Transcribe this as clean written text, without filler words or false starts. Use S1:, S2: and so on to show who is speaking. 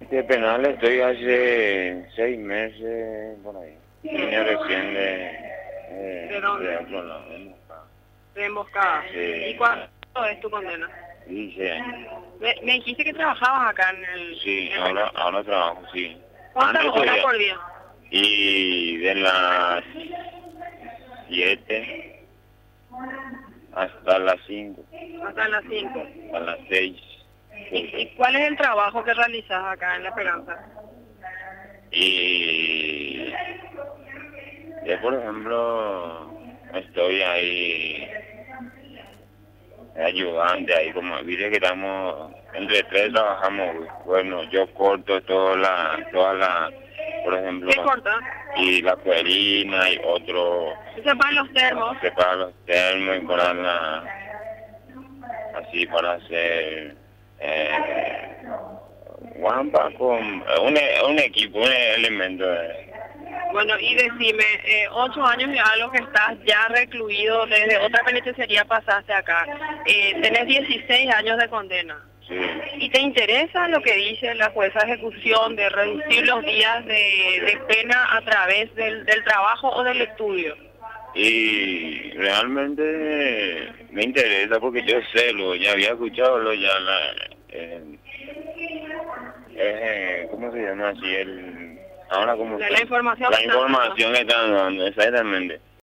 S1: trámite penal estoy hace 6 meses, por ahí. Vine recién
S2: ¿De dónde? De Emboscada.
S1: Sí.
S2: ¿Y cuánto es tu condena?
S1: 16 años.
S2: Me dijiste que trabajabas acá en el...
S1: Sí, ahora trabajo, sí.
S2: ¿Cuántas
S1: Antes
S2: horas
S1: podía-
S2: por día?
S1: Y de las 7 hasta las 5,
S2: Hasta las 5.
S1: a las 6.
S2: ¿Y cuál es el trabajo que realizas acá en La Esperanza?
S1: Y yo, por ejemplo, estoy ahí ayudante, ahí como viste que estamos, entre tres trabajamos, bueno, yo corto toda la, por ejemplo,
S2: ¿Qué cortas?
S1: y la cuerina y otro,
S2: Se para los termos.
S1: separa los termos y para así para hacer guampa con un equipo, un elemento de...
S2: Bueno, y decime, 8 años y algo que estás ya recluido, desde otra penitenciaría pasaste acá. Tenés 16 años de condena.
S1: Sí.
S2: ¿Y te interesa lo que dice la jueza de ejecución de reducir los días de pena a través del trabajo o del estudio?
S1: Y realmente me interesa porque yo sé, ya había escuchado ya ¿cómo se llama así? Ahora como
S2: La información
S1: la
S2: que están
S1: información que están dando, exactamente.